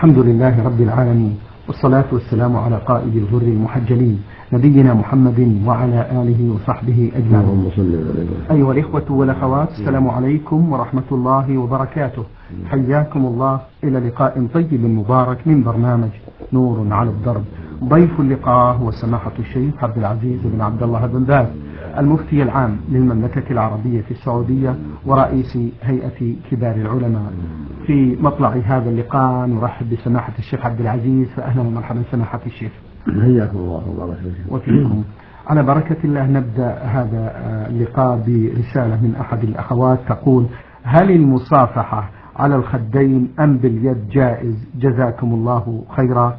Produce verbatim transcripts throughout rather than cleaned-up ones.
الحمد لله رب العالمين، والصلاة والسلام على قائد الغر المحجلين نبينا محمد وعلى آله وصحبه أجمعين. أيها الإخوة والأخوات، السلام عليكم ورحمة الله وبركاته. حياكم الله إلى لقاء طيب مبارك من برنامج نور على الدرب. ضيف اللقاء هو سماحة الشيخ عبد العزيز بن عبد الله بن باز، المفتي العام للمملكة العربية السعودية ورئيس هيئة كبار العلماء. في مطلع هذا اللقاء نرحب بسماحة الشيخ عبد العزيز، فأهلا ومرحبا سماحة الشيخ. حياكم الله وبارك وفيكم. على بركة الله نبدأ هذا اللقاء برسالة من أحد الأخوات تقول: هل المصافحة على الخدين أم باليد جائز؟ جزاكم الله خيرا.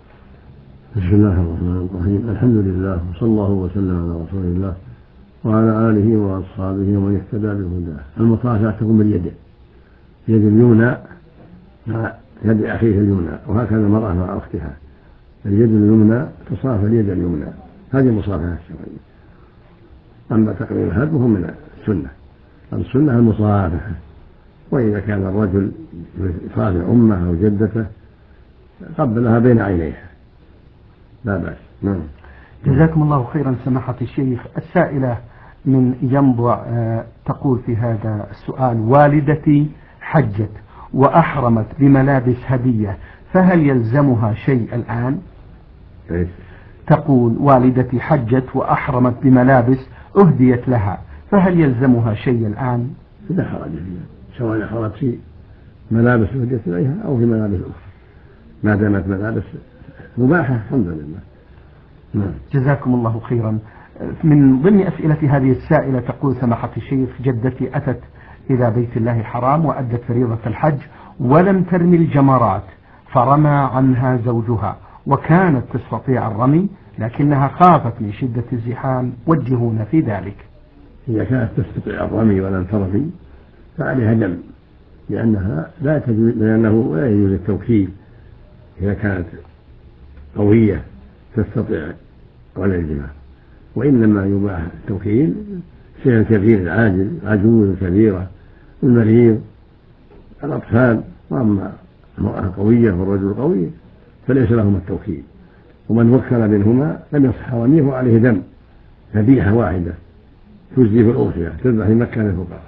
بسم الله الرحمن الرحيم، الحمد لله وصلى الله وسلم على رسول الله وعلى آله وأصحابه ومن اهتدى بهداه. المصافحة تكون باليد، يد اليمنى مع يد أخيه اليمنى، وهكذا المرأة مع أختها، اليد اليمنى تصافى اليد اليمنى، هذه المصافحة الشرعية. أما تقبيل الخد فهو من السنة، السنة المصافحة. وإذا كان الرجل يصافح أمه أو جدته قبلها بين عينيها لا بأس. نعم. جزاكم الله خيرا سماحة الشيخ. السائلة من ينبع تقول في هذا السؤال: والدتي حجت وأحرمت بملابس هدية، فهل يلزمها شيء الآن؟ إيه؟ تقول: والدتي حجت وأحرمت بملابس أهديت لها، فهل يلزمها شيء الآن؟ لا حرج فيها، سواء أحرمت في ملابس أهديت إليها أو في ملابس أخرى، ما دامت ملابس مباحة الحمد لله. نعم. جزاكم الله خيرا. من ضمن أسئلة هذه السائلة تقول: سماحة الشيخ، جدتي أتت إلى بيت الله الحرام وأدت فريضة الحج ولم ترمي الجمرات، فرمى عنها زوجها وكانت تستطيع الرمي لكنها خافت من شدة الزحام، وجهونا في ذلك. إذا كانت تستطيع الرمي ولم ترمي فعليها دم، لأنها لا تجوز، لأنه لا يجوز التوكيل إذا كانت قوية تستطيع ولا الجماع، وإنما يباح التوكيل شيء الكبير العاجل، عجوز كبيرة، المريض، الأطفال. وأما المرأة قوية والرجل قوي فليس لهما التوكيل، ومن وكل منهما لم يصح رميه وعليه دم، ذبيحة واحدة تجزي في الأضحية تذبح في مكة للفقراء.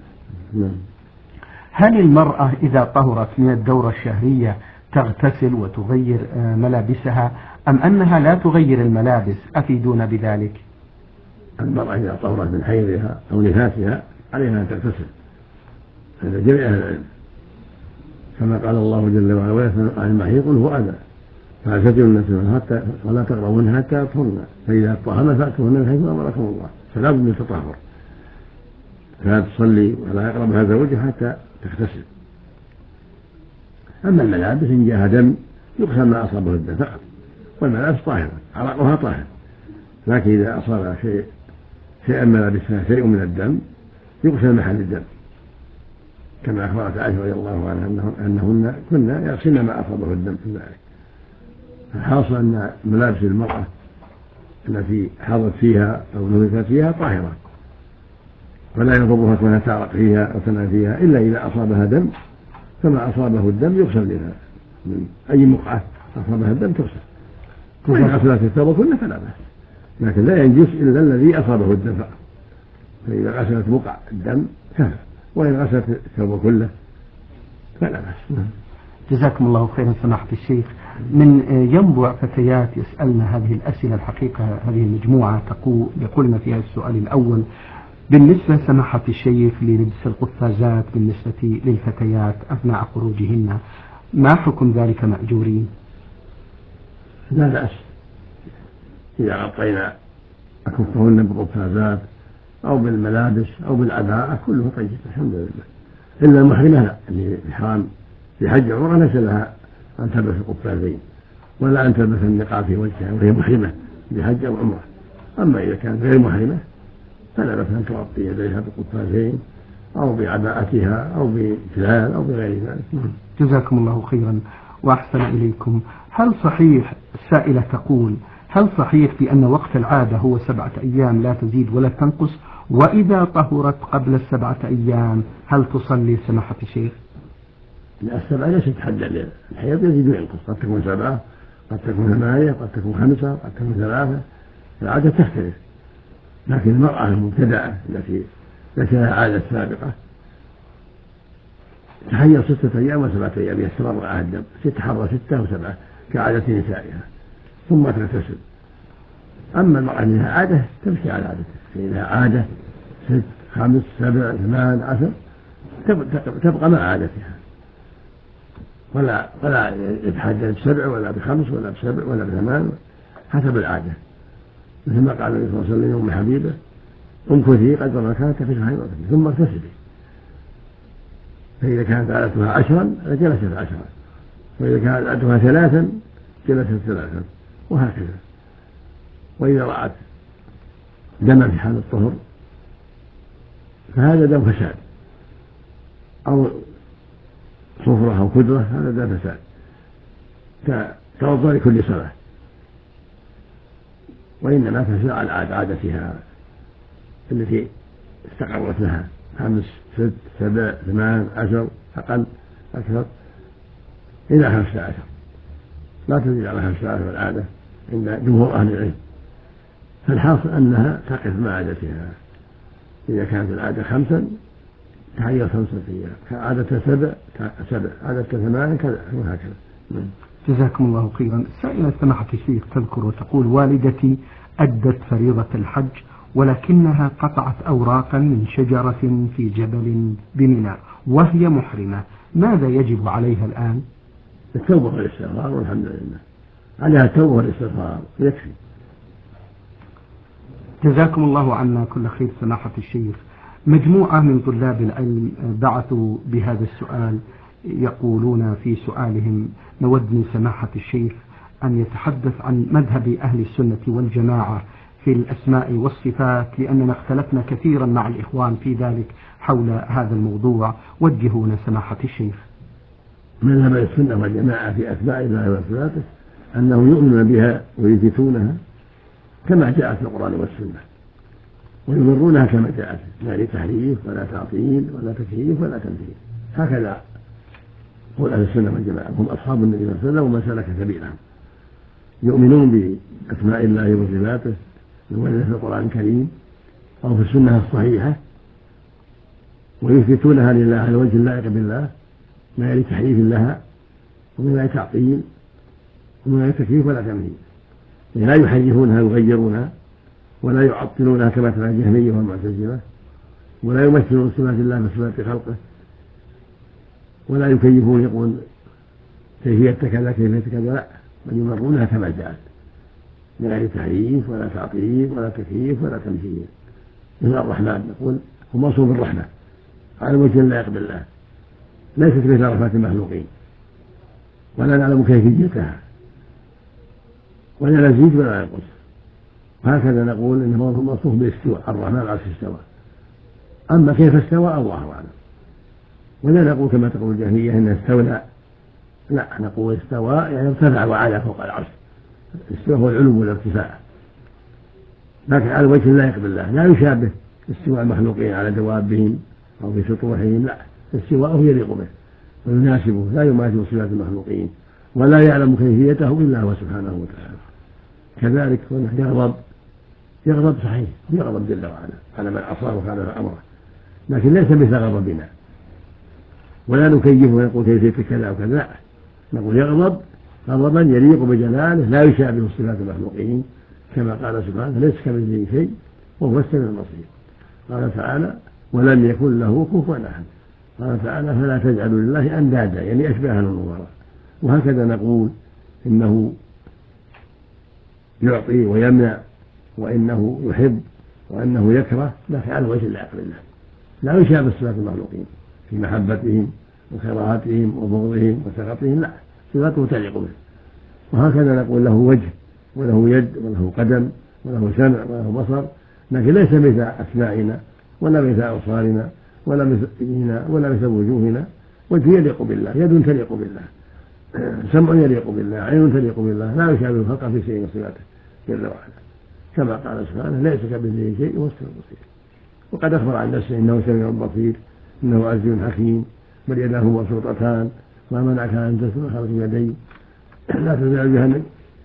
هل المرأة إذا طهرت من الدورة الشهرية تغتسل وتغير ملابسها أم أنها لا تغير الملابس؟ أفيدونا بذلك. المرأة إذا طهرت من حيضها أو نفاسها عليها أن تغتسل، هذا جميع أهل العلم، كما قال الله جل وعلا: ويسأل عن المحيض قل هو أذى فاعتزلوا النساء حتى ولا تقربوهن حتى يطهرن فإذا طهرن فأتوهن من حيث أمركم الله. فلا بد من التطهر، فلا تصلي ولا يقربها زوجها حتى تغتسل. أما الملابس إن جاءها دم يغسل ما أصابه الدم فقط، والملابس طاهرة عرقها طاهر، لكن إذا أصاب شيء شيئا ملابسها شيء من الدم يغسل محل الدم، كما أخبرت عائشة رضي الله عنها أنهن كنا يغسلن ما أصابه الدم في ذلك. الحاصل أن ملابس المرأة التي حاضت فيها أو نفست فيها طاهرة، ولا يضرها كونها تعرق فيها أو تنام فيها إلا إذا أصابها دم، فما أصابه الدم يغسل منها، من أي مقعة أصابها الدم تغسل، وإن غسلت الثوب كله فلا بأس، لكن لا ينجس إلا الذي أصابه الدم فقط. فإذا غسلت مقع الدم كفى، وإن غسلت الثوب كله فلا بأس. جزاكم الله خيرا سماحة الشيخ. من ينبع فتيات يسألنا هذه الأسئلة، الحقيقة هذه المجموعة تقول يقولنا فيها السؤال الأول: بالنسبة سماحة الشيخ للبس القفازات بالنسبة للفتيات أثناء خروجهن، ما حكم ذلك مأجورين؟ لا بأس إذا غطينا أكفهن بالقفازات أو بالملابس أو بالعباءة كله طيب الحمد لله، إلا المحرمة لا، اللي في حرام في حج عمره ليس لها أن تلبس القفازين ولا أن تلبس النقاب في وجهها وهي محرمة بحج أو عمره. أما إذا كانت غير محرمة فلا بأس أن تغطي يديها بالقفازين أو بعباءتها أو بكلال أو بغير ذلك. جزاكم الله خيرا وأحسن إليكم. هل صحيح، السائلة تقول: هل صحيح في أن وقت العادة هو سبعة أيام لا تزيد ولا تنقص، وإذا طهرت قبل السبعة أيام هل تصلي سماحة الشيخ؟ السبعة ليست حدا للحيض، يزيد وينقص، قد تكون سبعة، قد تكون ثمانية، قد تكون خمسة، قد تكون ثلاثة، العادة تختلف. لكن المرأة المبتدعة التي ليس لها عادة سابقة تحيض ستة أيام وسبعة أيام يستمر معها الدم، تتحرى ستة وسبعة كعادة نسائها ثم تغتسل. أما المرأة اللي لها عادة تمشي على عادتها، فإن لها عادة ست خمس سبع ثمان عشر تبقى مع عادتها، ولا ولا يتحدد بسبع ولا بخمس ولا بسبع ولا بثمان، حسب العادة، مثل ما قال النبي صلى الله عليه وسلم لأم حبيبة: امكثي قدر ما كانت في الحيض ثم اغتسلي. فإذا كانت عادتها عشرا جلست عشرا، وإذا كانت عادتها ثلاثا جلست ثلاثا، وهكذا. وإذا رأت دما في حال الطهر فهذا دم فساد، أو صفرة أو كدرة، هذا دم فساد، توضأ لكل صلاة، وإنما تسير على عادتها التي استقرت لها، خمس ست سبع ثمان عشر، أقل أكثر إلى خمسة عشر، لا تزيد على خمسة عشر العادة عند جمهور أهل العلم. فالحاصل أنها تقف مع عادتها، إذا كانت العادة خمسا تحيض خمسة أيام، عادة سبع سبع، عادة ثمان كذا، وهكذا. جزاكم الله خيرا. سائلة سماحة الشيخ تذكر وتقول: والدتي أدت فريضة الحج ولكنها قطعت أوراقا من شجرة في جبل بمنى وهي محرمة، ماذا يجب عليها الآن؟ التوبة والاستغفار، والحمد لله عليها التوبة والاستغفار يكفي. جزاكم الله عنا كل خير سماحة الشيخ. مجموعة من طلاب العلم بعثوا بهذا السؤال، يقولون في سؤالهم: نود من سماحة الشيخ أن يتحدث عن مذهب أهل السنة والجماعة في الأسماء والصفات، لأننا اختلفنا كثيرا مع الإخوان في ذلك حول هذا الموضوع، وجهونا سماحة الشيخ. مذهب السنة والجماعة في أسماء الله وصفاته أنهم يؤمنون بها ويثبتونها كما جاءت في القرآن والسنة، ويمرونها كما جاءت، لا لتحريف ولا تعطيل ولا تكييف ولا تمثيل. هكذا قول أهل السنة والجماعة، هم أصحاب النبي صلى الله عليه وسلم ومن سلك سبيلهم، يؤمنون بأسماء الله وصفاته الواردة في القرآن الكريم أو في السنة الصحيحة، ويثبتونها لله على وجه اللائق بالله، ما يلي تحريف لها وما يلي تعطيل وما يلي تكييف ولا تمثيل. لا يحرفونها ويغيرونها، ولا يعطلونها كما تفعل الجهمية والمعتزلة، ولا يمثلون صفات الله بصفات خلقه، ولا يكيفون يقول كيفية كذا كيفية كذا، لا، بل يمرونها كما جاءت من غير تحريف ولا تعطيل ولا تكييف ولا تمثيل. مثل الرحمن نقول هو موصوف بالرحمة على وجه اللائق بالله، ليست مثل رحمة المخلوقين، ولا نعلم كيفيتها، ولا نزيد ولا ينقص. هكذا نقول انه موصوف بالاستواء، الرحمن على العرش استوى، اما كيف استوى الله اعلم. ولا نقول كما تقول الجهمية انه استولى، لا، نقول استوى يعني ارتفع وعلى فوق العرش. الاستواء هو العلو والارتفاع، لكن على وجه اللائق بالله، لا يشابه استواء المخلوقين على دوابهم او في سطوحهم، لا، استواءه يليق به ويناسبه، لا يماثل صفات المخلوقين، ولا يعلم كيفيته الا هو سبحانه وتعالى. كذلك يغضب، يغضب صحيح، يغضب جل وعلا على من عصاه وخالف امره، لكن ليس مثل غضبنا، ولا نكيف ونقول كيفية كذا وكذا، لا، نقول يغضب غضبا يليق بجلاله لا يشابه صفات المخلوقين، كما قال سبحانه: ليس كمثله شيء وهو السميع البصير. قال تعالى: ولم يكن له كفوا احد. قال تعالى: فلا تجعلوا لله اندادا، يعني اشباها النظراء. وهكذا نقول انه يعطي ويمنع، وانه يحب، وانه يكره، لكن على وجه اللائق بالله، لا يشابه صفات المخلوقين في محبتهم وكراهتهم وبغضهم وسخطهم، لا، صفاته تليق به. وهكذا نقول له وجه وله يد وله قدم وله سمع وله بصر، لكن ليس مثل أسماعنا ولا مثل أبصارنا ولا مثل أيدينا ولا مثل وجوهنا. وجه يليق بالله، يد تليق بالله، سمع يليق بالله، عين تليق بالله، لا يشابه الخلق في شيء من صفاته جل وعلا، كما قال سبحانه: ليس كمثله شيء وهو السميع البصير. وقد أخبر عن نفسه إنه سميع بصير، إنه عزيز حكيم، بل يداه مبسوطتان ما منعك أن تسلك خلف يدي لا تزال جهنم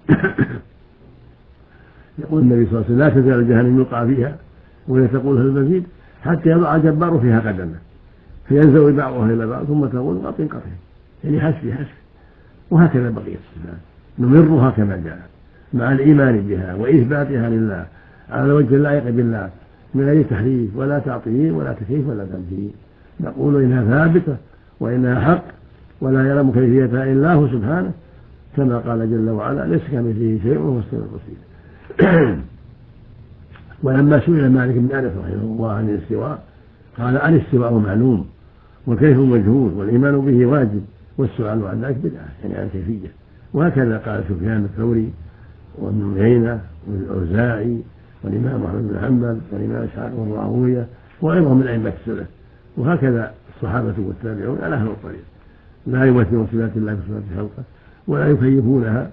يقول النبي صلى الله عليه وسلم لا تزال جهنم يلقى فيها وهي تقول هل المزيد حتى يضع جبار فيها قدمه فينزوي بعضها إلى بعض ثم تقول قطن قطن يعني حسبي حسبي. وهكذا بقية الصفات نمرها كما جاء مع الإيمان بها وإثباتها لله على وجه اللائق بالله من غير تحريف ولا تعطيل ولا تكييف ولا تمثيل. نقول إنها ثابتة وإنها حق ولا يعلم كيفيتها إلا هو سبحانه كما قال جل وعلا ليس كمثله شيء وهو السميع البصير. ولما سئل مالك بن أنس رحمه الله عن الاستواء قال الاستواء معلوم والكيف مجهول والإيمان به واجب والسؤال عن ذلك بدعة يعني عن كيفية. وهكذا قال سفيان الثوري وابن عيينة والأوزاعي والإمام أحمد بن حنبل والإمام إسحاق والراهوية وغيرهم من أئمة السلف. وهكذا الصحابة والتابعون على هذا الطريق لا يمثلون صفات الله بصفات خلقه ولا يكيفونها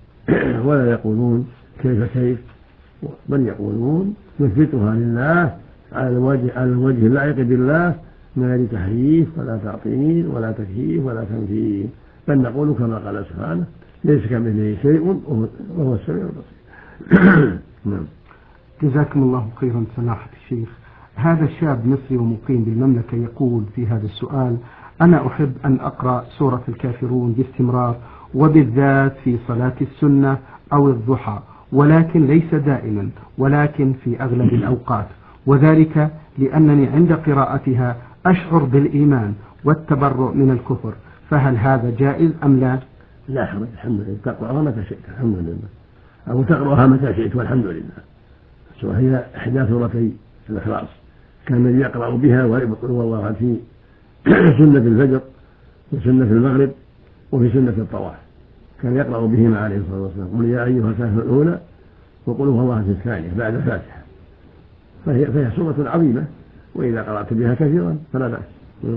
ولا يقولون كيف كيف بل يقولون نثبتها لله على الوجه على الوجه اللائق بالله من غير تحريف ولا تعطيل ولا تكييف ولا تمثيل بل نقول كما قال سبحانه ليس كمثله شيء وهو السميع البصير. نعم. جزاكم الله خيرا سماحة الشيخ. هذا شاب مصري ومقيم بالمملكة يقول في هذا السؤال أنا أحب أن أقرأ سورة الكافرون باستمرار وبالذات في صلاة السنة أو الضحى ولكن ليس دائما ولكن في أغلب الأوقات وذلك لأنني عند قراءتها أشعر بالإيمان والتبرؤ من الكفر فهل هذا جائز أم لا؟ لا حرج الحمد لله تقرأها متى شئت الحمد لله أو تقرأها متى شئت والحمد لله. وهي إحدى سورتي الإخلاص كان النبي يقرأ بها ويقول والله في سنة الفجر وسنة المغرب وفي سنة الطواف كان يقرأ بهما عليه الصلاة والسلام قل يا أيها الكافرون الأولى وقل هو الله في الثانية بعد الفاتحة فهي, فهي سورة عظيمة وإذا قرأت بها كثيرا فلا بأس.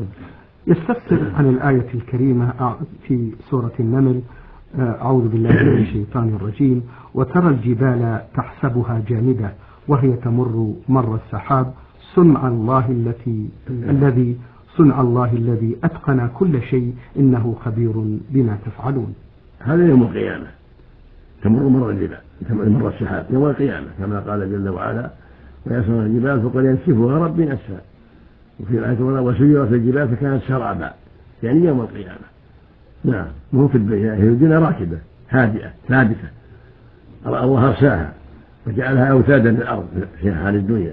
يستفسر عن الآية الكريمة في سورة النمل أعوذ بالله من الشيطان الرجيم وترى الجبال تحسبها جامدة وهي تمر مر السحاب صنع الله التي الذي صنع الله الذي أتقن كل شيء إنه خبير بما تفعلون. هذا يوم القيامة تمر مر الجبال مر السحاب يوم القيامة كما قال جل وعلا ويسر الجبال فقد ينسفها ربي نسفا وفي الآية وسيرت الجبال فكانت سرابا يعني يوم القيامة. نعم مو في الدنيا هي الدنيا راكبة هادئة ثابتة الله أرساها وجعلها أوتادا للأرض في حال الدنيا.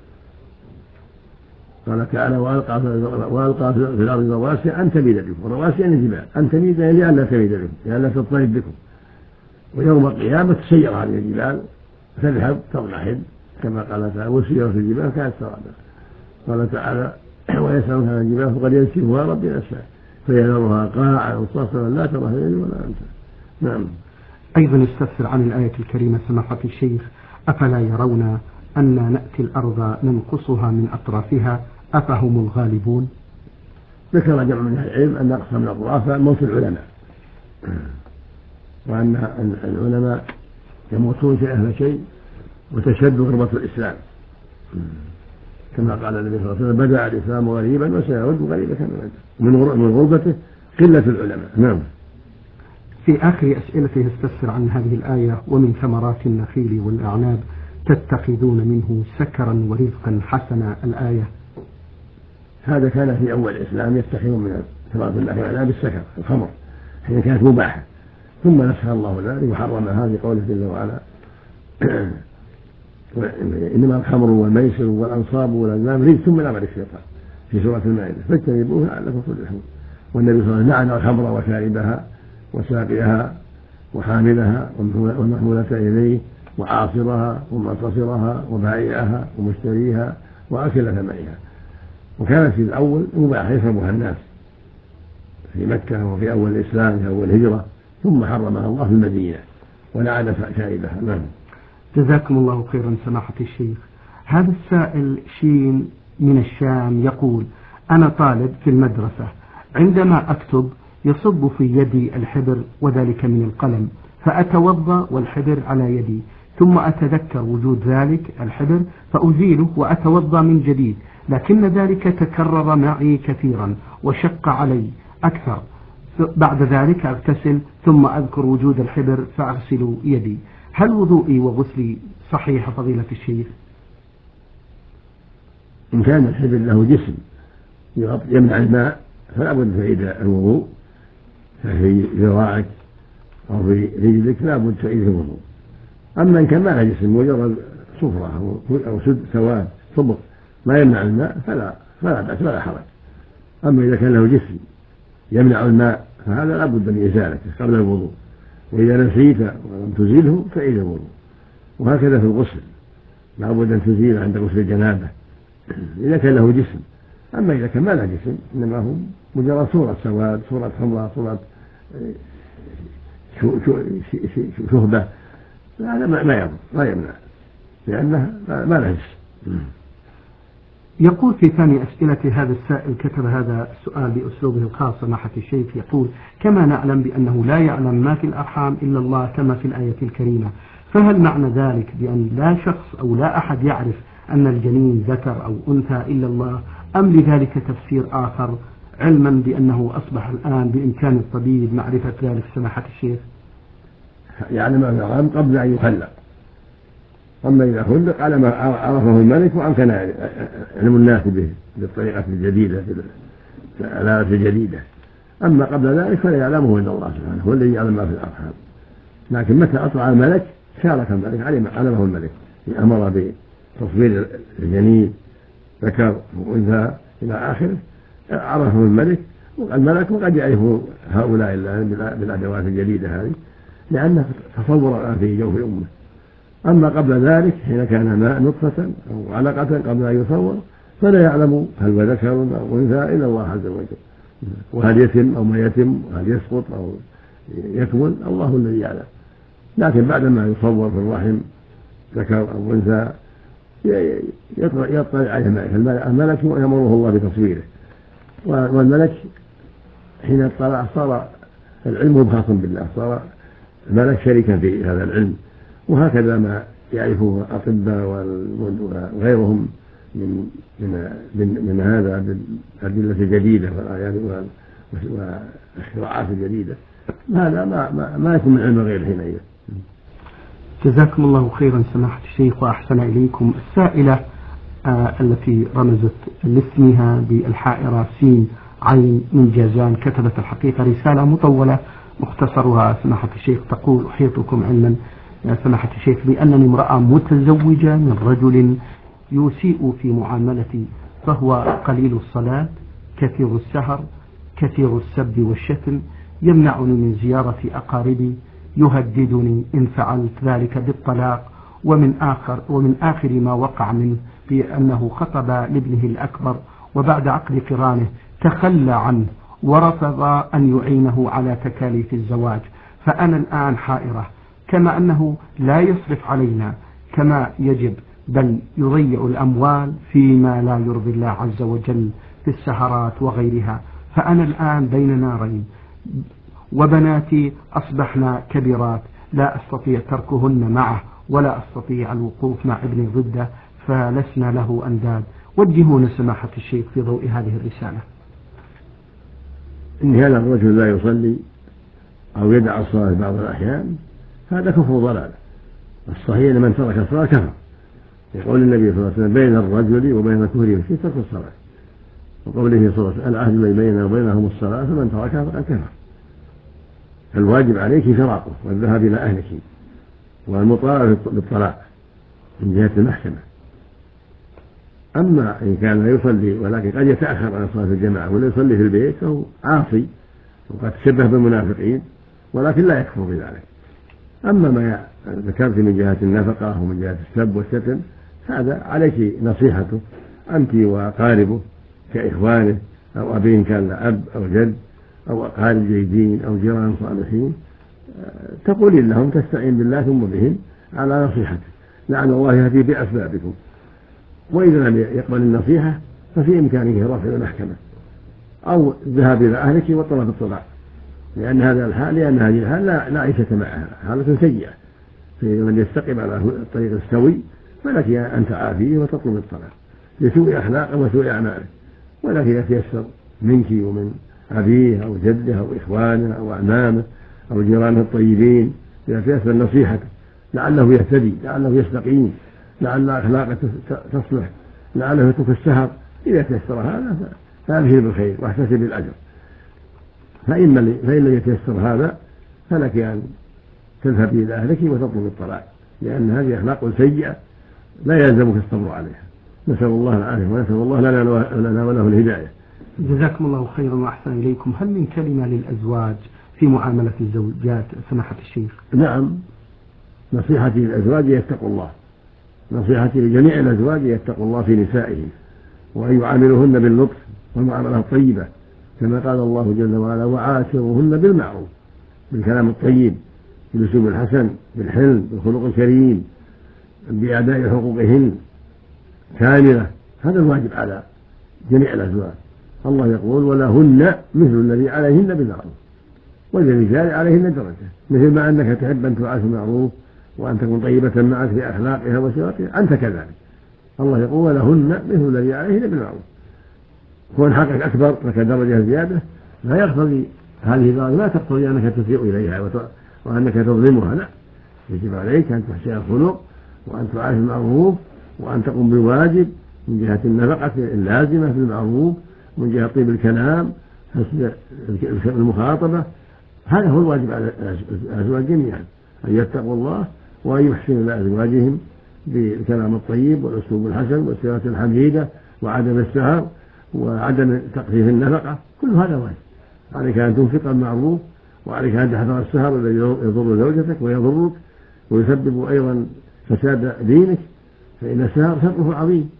قال تعالى وألقى وألقى في الأرض رواسي أن تميد بكم رواسي أن الجبال أن تميد لئلا تميد بكم لئلا تضطرب بكم. ويوم القيامة تسير هذه الجبال تذهب تضمحل كما قال تعالى وسيرت الجبال كانت سرابا. قال تعالى ويسألونك عن الجبال فقد ينسفها ربي نسفا فيذرها قاعا صفصفا لا ترى فيها ولا أنت. نعم. أيضا يستفسر عن الآية الكريمة سماحة الشيخ أفلا يرون أن نأتي الأرض ننقصها من أطرافها أفهم الغالبون؟ ذكر جمع من العلم أن أقسم الأطراف موت العلماء وأن العلماء يموتون شيئا فشيء وتشد غربة الإسلام كما قال النبي صلى الله عليه وسلم بدأ الإسلام غريبا وسيعود غريبا كما بدأ من غربته قلة العلماء. نعم. في آخر أسئلته يستفسر عن هذه الآية ومن ثمرات النخيل والأعناب تتخذون منه سكرا ورزقا حسنا الآية. هذا كان في أول الإسلام يتخذون من ثمرات النخيل والأعناب السكر الخمر حين كانت مباحة ثم نسخ الله ذلك وحرمها في قوله جل وعلا إنما الخمر والميسر والأنصاب والأزلام رجس من عمل الشيطان في سورة المائدة فاجتنبوه لعلكم تفلحون. والنبي صلى الله عليه وسلم لعن الخمر وشاربها وساقيها وحاملها والمحمولة إليه وعاصرها ومعتصرها وبائعها ومشتريها وأكل ثمنها. وكانت في الأول مباح يشربها الناس في مكة وفي أول الإسلام في أول الهجرة ثم حرمها الله في المدينة ولعن شاربها. نعم. جزاكم الله خيرا سماحة الشيخ. هذا السائل شين من الشام يقول أنا طالب في المدرسة عندما أكتب يصب في يدي الحبر وذلك من القلم فأتوضأ والحبر على يدي ثم أتذكر وجود ذلك الحبر فأزيله وأتوضأ من جديد لكن ذلك تكرر معي كثيرا وشق علي أكثر بعد ذلك أغتسل ثم أذكر وجود الحبر فأغسل يدي. هل وضوئي وغسلي صحيح فضيلة الشيخ؟ إن كان الحبر له جسم يمنع الماء فلا بد تعيد الوضوء، ففي ذراعك أو في رجلك لا بد تعيد الوضوء. أما إن كان ما له جسم مجرد صفرة أو سد سواد صبغ ما يمنع الماء فلا فلا بأس ولا حرج. أما إذا كان له جسم يمنع الماء فهذا لا بد من إزالته قبل الوضوء، وإذا نسيت ولم تزيله فعيد الوضوء. وهكذا في الغسل لا بد أن تزيله عند غسل الجنابة إذا كان له جسم. أما إذا كان ما له جسم إنما هو مجرد صورة سواد صورة حمراء صورة شهبة هذا ما يضر لا يمنع لأنه ما له جسم. يقول في ثاني أسئلة هذا السائل، كتب هذا السؤال بأسلوبه الخاص سماحة الشيخ، يقول: كما نعلم بأنه لا يعلم ما في الأرحام إلا الله كما في الآية الكريمة، فهل معنى ذلك بأن لا شخص أو لا أحد يعرف أن الجنين ذكر أو أنثى إلا الله، أم لذلك تفسير آخر علما بأنه أصبح الآن بإمكان الطبيب معرفة ذلك سماحة الشيخ؟ يعلم ما في الأرحام قبل أن يخلق، أما إذا خلق على ما عرفه الملك وأمكن علم الناس به بالطريقة الجديدة بالآلات الجديدة. أما قبل ذلك فلا يعلمه إلا الله سبحانه، هو الذي يعلم ما في الأرحام. لكن متى أطلع الملك شارك الملك علمه الملك، أمر بتصوير الجنين ذكر وأنثى إلى آخره عرفه الملك الملك وقد يعرف هؤلاء بالأدوات الجديدة هذه لأنه تصور الآن في جوف أمه. أما قبل ذلك حين كان ماء نطفة أو علقة قبل أن يصور فلا يعلم هل هو ذكر أو أنثى إلا الله عز وجل، وهل يتم أو ما يتم وهل يسقط أو يكمل الله الذي يعلم. لكن بعدما يصور في الرحم ذكر أو أنثى يطلع عليه الملك ويأمره الله بتصويره، والملك حين اطلع صار العلم خاصا بالله، صار الملك شريكا في هذا العلم. وهكذا ما يعرفه الأطباء وغيرهم من من من, من هذا بالأدلة الجديدة والآيات والاختراعات الجديدة، هذا ما ما, ما يكون من علم غير حينئذ. جزاكم الله خيرا سماحة الشيخ وأحسن إليكم. السائلة آه التي رمزت لاسمها بالحائرة سين عين من جازان كتبت الحقيقة رسالة مطولة مختصرها سماحة الشيخ، تقول: أحيطكم علما يا سماحة الشيخ بأنني امرأة متزوجة من رجل يسيء في معاملتي، فهو قليل الصلاة كثير السهر كثير السب والشتم، يمنعني من زيارة أقاربي، يهددني إن فعلت ذلك بالطلاق، ومن آخر ومن آخر ما وقع منه بأنه خطب لابنه الأكبر وبعد عقد قرانه تخلى عنه ورفض أن يعينه على تكاليف الزواج. فأنا الآن حائرة، كما أنه لا يصرف علينا كما يجب بل يضيع الأموال فيما لا يرضي الله عز وجل في السهرات وغيرها. فأنا الآن بين نارين، وبناتي أصبحنا كبيرات لا أستطيع تركهن معه ولا أستطيع الوقوف مع ابني ضده، فلسنا له أنداد. وجهونا سماحة الشيخ في ضوء هذه الرسالة. إن هذا الرجل لا يصلي أو يدع الصلاة بعض الأحيان هذا كفر ضلال. الصحيح أن من ترك الصلاة كفر، يقول النبي صلى الله عليه وسلم: بين الرجل وبين كفره في ترك الصلاة، وقوله صلى الله عليه وسلم: العهد الذي بيننا وبينهم الصلاة فمن تركها فقد كفر. فالواجب عليك فراقه والذهاب إلى أهلك والمطالبة بالطلاق من جهة المحكمة. أما إن كان لا يصلي ولكن قد يتأخر عن صلاة الجماعة ولا يصلي في البيت فهو عاصي وقد تشبه بالمنافقين ولكن لا يكفر بذلك. أما ما ذكرت من جهة النفقة ومن جهة السب والشتم هذا عليك نصيحته أنت وأقاربه كإخوانه أو أبين كان لأب أو جد أو أقارب جيدين أو جيران صالحين، تقولين لهم تستعين بالله ثم بهم على نصيحته، لعل الله يهدي بأسبابكم. وإذا لم يقبل النصيحة ففي إمكانه رفع المحكمة أو الذهاب إلى أهلك وطلب الطلاق، لأن هذا الحال لأن هذه الحال لا عيشة معها، حالة سيئة. فمن يستقيم على الطريق السوي فلك أن تعافيه وتطلب الطلاق لسوء أخلاقه وسوء أعماله، ولكن يتيسر منك ومن أبيه أو جده أو إخوانه أو أعمامه أو جيرانه الطيبين إذا تيسر نصيحته لعله يهتدي، لعله يستقيم، لعل أخلاقه تصلح، لعله يترك السهر. إذا تيسر هذا فأبشر بالخير واحتسب الأجر. فإن فإن لم يتيسر هذا فلك أن تذهبي إلى أهلك وتطلب الطلاق، لأن هذه أخلاق سيئة لا يلزمك الصبر عليها. نسأل الله العافية ونسأل الله لنا وله الهداية. جزاكم الله خيرا وأحسن إليكم. هل من كلمة للأزواج في معاملة الزوجات سماحة الشيخ؟ نعم، نصيحتي للأزواج يتقوا الله، نصيحتي لجميع الأزواج يتقوا الله في نسائهم وأن يعاملوهن باللطف والمعاملة الطيبة كما قال الله جل وعلا وعاشروهن بالمعروف، بالكلام الطيب، بالأسلوب الحسن، بالحلم، بالخلق الكريم، بأداء حقوقهن كاملة. هذا الواجب على جميع الأزواج. الله يقول ولهن مثل الذي عليهن بالمعروف وللرجال عليهن درجة، مثل ما أنك تحب أن تعاش بالمعروف وأن تكون طيبة معك في أخلاقها وسيرتها أنت كذلك. الله يقول ولهن مثل الذي عليهن بالمعروف. كون حقك أكبر لك درجة زيادة لا يقتضي هذه الدرجة لا تقتضي أنك تسيء إليها وأنك تظلمها، لا، يجب عليك أن تحسن الخلق وأن تعاش بالمعروف وأن تقوم بالواجب من جهة النفقة اللازمة في المعروف، من جهة طيب الكلام، حسن المخاطبة. هذا هو الواجب على الأزواج جميعا، أن يتقوا الله وأن يحسنوا إلى أزواجهم بالكلام الطيب والأسلوب الحسن والسيرة الحميدة وعدم السهر وعدم تقصير النفقة. كل هذا واجب عليك أن تنفق المعروف، وعليك أن تحذر السهر الذي يضر زوجتك ويضرك ويسبب أيضا فساد دينك، فإن السهر شره عظيم،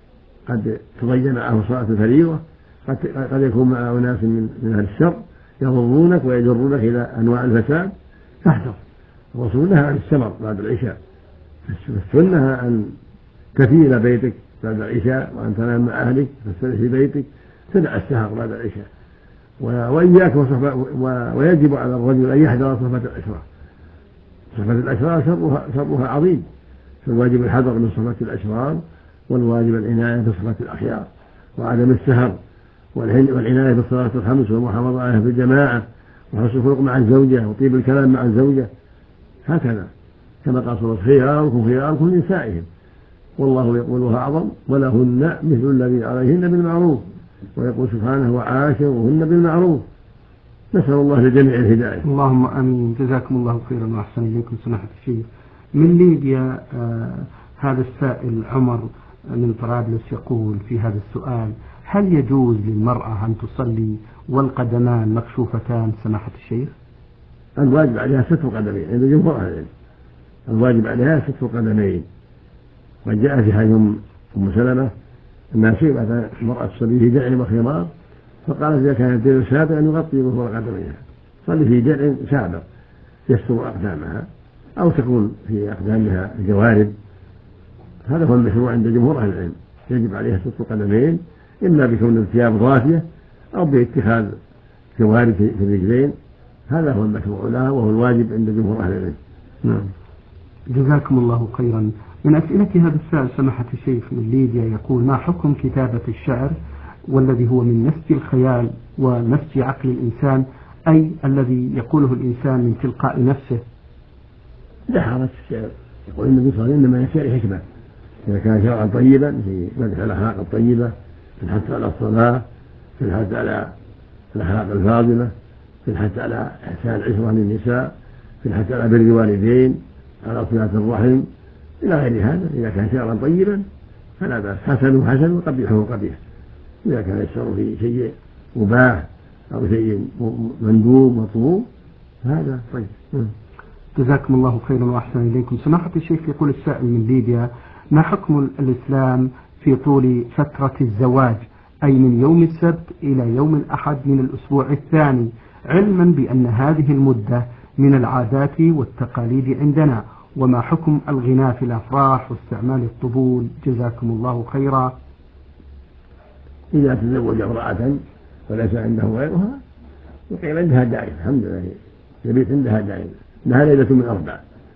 قد تضيع معه صلاة الفريضة، قد قد يكون مع أناس من من أهل الشر يضرونك ويجرونك إلى أنواع الفساد. فاحذر. الرسول نهى عن السمر بعد العشاء، السنة أن تفي إلى بيتك بعد العشاء وأن تنام مع أهلك تستريح في بيتك، تدع السهر بعد العشاء. وإياك ويجب على الرجل أن يحذر صحبة الأشرار. صحبة الأشرار شرها, شرها عظيم، فالواجب الحذر من صحبة الأشرار، والواجب العناية بصحبة الأخيار وعدم السهر، والعناية بالصلاة الخمس والمحافظة عليها في الجماعة، وحسن الخلق مع الزوجة وطيب الكلام مع الزوجة. هكذا كما قال صلى الله عليه وسلم خياركم خياركم لنسائهم، والله يقول وهو أعظم ولهن مثل الذي عليهن بالمعروف، ويقول سبحانه وعاشروهن بالمعروف. نسأل الله لجميع الهداية. اللهم آمين. جزاكم الله خيرا وأحسن إليكم سماحة الشيخ. من ليبيا آه هذا السائل عمر من طرابلس يقول في هذا السؤال: هل يجوز للمرأة أن تصلي والقدمان مكشوفتان سماحة الشيخ؟ الواجب عليها ستر قدمين عند جمهور أهل العلم، الواجب عليها ستر قدمين. وجاء في حديث أم سلمة أنها سئلت المرأة تصلي في درع وخمار فقالت إذا كان الدرع سابقا يغطي ظهور قدميها، صلي في درع سابق يستر أقدامها أو تكون في أقدامها جوارب. هذا هو المشروع عند جمهور أهل العلم، يجب عليها ستر قدمين إما بكون الثياب ضافية أو باتخاذ جوارب في الرجلين. هذا هو المشروع لها وهو الواجب عند جمهور أهل العلم. نعم. جزاكم الله خيرا. من أسئلة هذا السائل سماحة الشيخ من ليبيا يقول: ما حكم كتابة الشعر والذي هو من نسج الخيال ونسج عقل الإنسان، أي الذي يقوله الإنسان من تلقاء نفسه؟ لا حرج. الشعر يقول النبي صلى الله عليه وسلم إنما الشعر حكمة، إذا كان شرعا طيبا في مدح الأخلاق الطيبة، في الحث على الصلاة، في الحث على الأخلاق الفاضلة، في الحث على إحسان العشرة للنساء، في الحث على بر الوالدين، على صلة الرحم، إلى غير هذا. إذا كان شعرا طيبا فلا بأس، حسن حسن وقبيح قبيح. إذا كان الشر في شيء مباح أو شيء مندوب مطلوب هذا طيب. جزاكم الله خيرا وأحسن إليكم سماحة الشيخ. يقول السائل من ليبيا: ما حكم الإسلام في طول فترة الزواج، أي من يوم السبت إلى يوم الأحد من الأسبوع الثاني، علما بأن هذه المدة من العادات والتقاليد عندنا، وما حكم الغناء في الأفراح واستعمال الطبول؟ جزاكم الله خيرا. إذا تزوج امرأة وليس عنده غيرها يقيم عندها دائم، الحمد لله، يبيت عندها دائم، إنها ليلة من أربع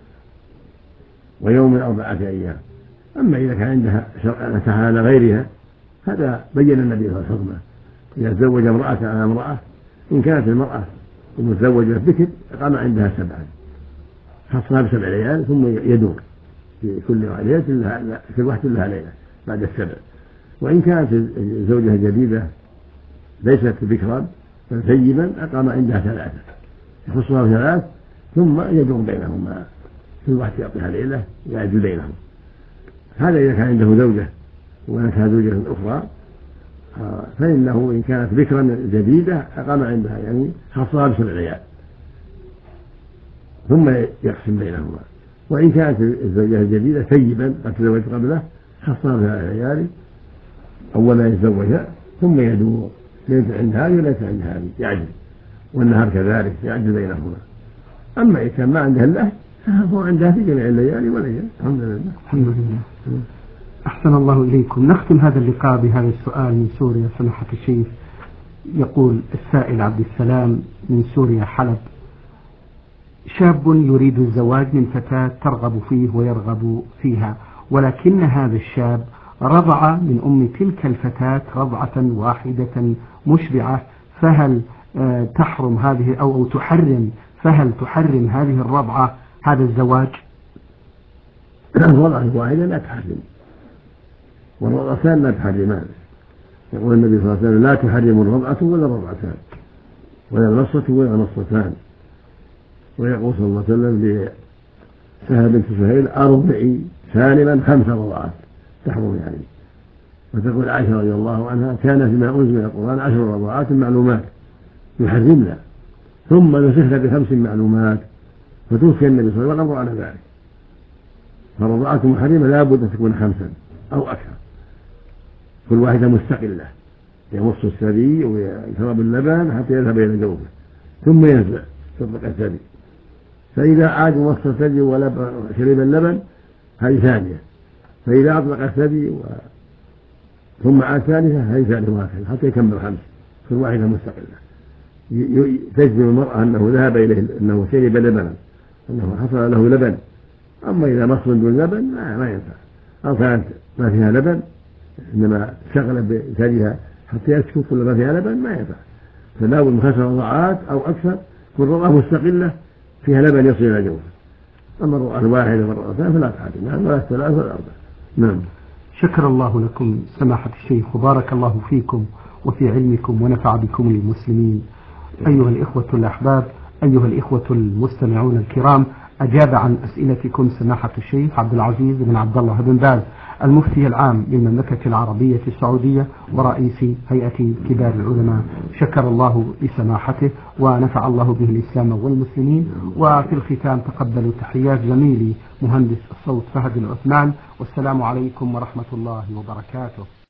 ويوم من أربعة أيام. أما إذا كان عندها شرعا على غيرها هذا بين النبي صلى الله عليه وسلم، إذا تزوج امرأة على امرأة إن كانت المرأة المتزوجة بكر أقام عندها سبعا، خصها بسبع ليال ثم يدور في كل ليلة لها في الواحدة لها ليلة بعد السبع. وإن كانت الزوجة الجديدة ليست بكرا بل ثيبا أقام عندها ثلاثة، يخصها بثلاث ثم يدور بينهما في الواحدة يعطيها ليلة يعدل بينهم. هذا إذا كان عنده زوجة ونكها زوجة أخرى، فإنه إن كانت بكرا جديدة أقام عندها يعني خصها بسبع ليال ثم يقسم بينهما. وإن كانت الزوجة الجديدة ثيبا قد تزوجت قبله خصها بثلاث ليالي أول ما يتزوجها ثم يدور ليس عند هذه وليس عند هذه يعدل، والنهار كذلك يعدل بينهما. أما إذا كان ما عندها الله فهو عندها في جميع الليالي والأيام. الحمد لله. الحمد لله. أحسن الله إليكم. نختم هذا اللقاء بهذا السؤال من سوريا سماحة الشيخ. يقول السائل عبد السلام من سوريا حلب: شاب يريد الزواج من فتاة ترغب فيه ويرغب فيها، ولكن هذا الشاب رضع من أم تلك الفتاة رضعة واحدة مشبعة، فهل تحرم هذه أو تحرم فهل تحرم هذه الرضعة هذا الزواج؟ الرضعة واحدة لا تحرم، والرضعتان لا تحرمان. يقول النبي صلى الله عليه وسلم: لا تحرم الرضعة ولا الرضعتان ولا النصة ولا النصتان. ويقول صلى الله عليه وسلم لسهل بنت سهيل: أرضعي سالما خمس رضعات تحرم يعني. وتقول عائشة رضي الله عنها: كان فيما أنزل من القرآن عشر رضعات معلومات يحرمنا ثم نسخنا بخمس معلومات، فتوفي النبي صلى الله عليه وسلم على ذلك. فالرضعات المحرمة لا بد أن تكون خمسا أو أكثر، كل واحدة مستقلة، يمص الثدي ويشرب اللبن حتى يذهب إلى جوفه ثم ينزع يطلق الثدي. فإذا عاد مص الثدي وشرب اللبن هذه ثانية، فإذا أطلق الثدي و... ثم عاد ثالثة هذه ثالثة وهكذا حتى يكمل خمس، كل واحدة مستقلة. ي... تجزم المرأة أنه ذهب إليه أنه شرب لبنا، أنه حصل له لبن. أما إذا مص دون لبن ما, ما ينفع، أو كانت ما فيها لبن إنما شغل بثديها حتى يسكت كل ما فيها لبن ما ينفع. فلا بد من خمس رضعات أو أكثر، كل رضعة مستقلة فيها لبن يصل إلى جوفه. أما الرضعة الواحدة والرضعتان فلا تحرم، ولا الثلاث ولا الأربع. نعم. شكر الله لكم سماحة الشيخ وبارك الله فيكم وفي علمكم ونفع بكم المسلمين. أيها الإخوة الأحباب، أيها الإخوة المستمعون الكرام، أجاب عن أسئلتكم سماحة الشيخ عبد العزيز بن عبد الله بن باز المفتي العام للمملكة العربية السعودية ورئيس هيئة كبار العلماء. شكر الله لسماحته ونفع الله به الإسلام والمسلمين. وفي الختام تقبلوا تحيات زميلي مهندس الصوت فهد العثمان، والسلام عليكم ورحمة الله وبركاته.